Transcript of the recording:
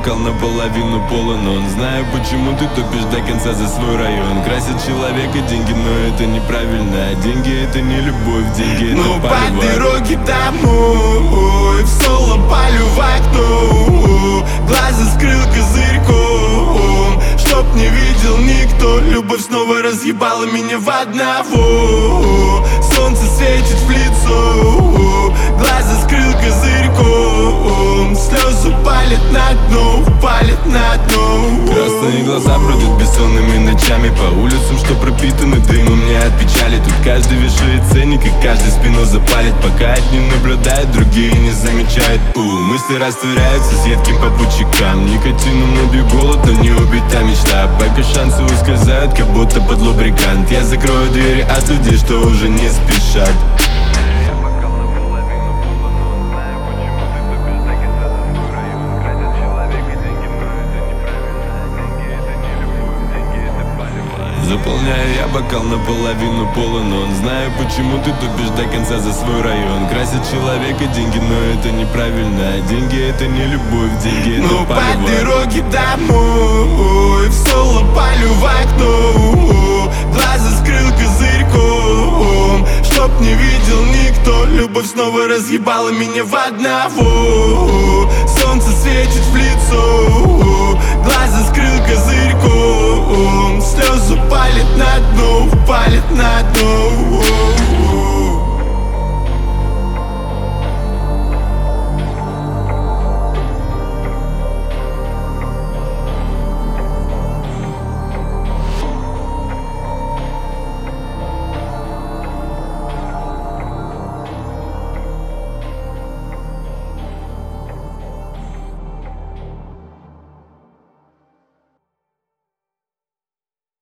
бокал наполовину полон. Он знаю, почему ты топишь до конца за свой район. Красит человека деньги, но это неправильно. Деньги это не любовь, деньги это по палево. дороге домой в соло палю в окно, глаза скрыл козырьком, чтоб не видел никто. Любовь снова разъебала меня в одного. Солнце светит в лицо, глаза скрыл козырьком, слезы палят на дно, палят на дно. Красные глаза бродят бессонными ночами по улицам, что пропитаны дымом не от печали. Тут каждый вешает ценник и каждый спину запалит, пока одни наблюдают, другие не замечают. Мысли растворяются с едким попутчикам. Никотином набью голод, но не убита мечта. Пока шансы ускользают, как будто под лубрикант. Я закрою двери от людей, что уже не спешат. Заполняю я бокал наполовину полон. Он знаю, почему ты тупишь до конца за свой район. Красит человека деньги, но это неправильно. Деньги это не любовь, деньги это палево. По дороге домой в соло палю в окно, глаза скрыл козырьком, чтоб не видел никто. Любовь снова разъебала меня в одного. Солнце светит в лицо, глаза скрыл козырьком,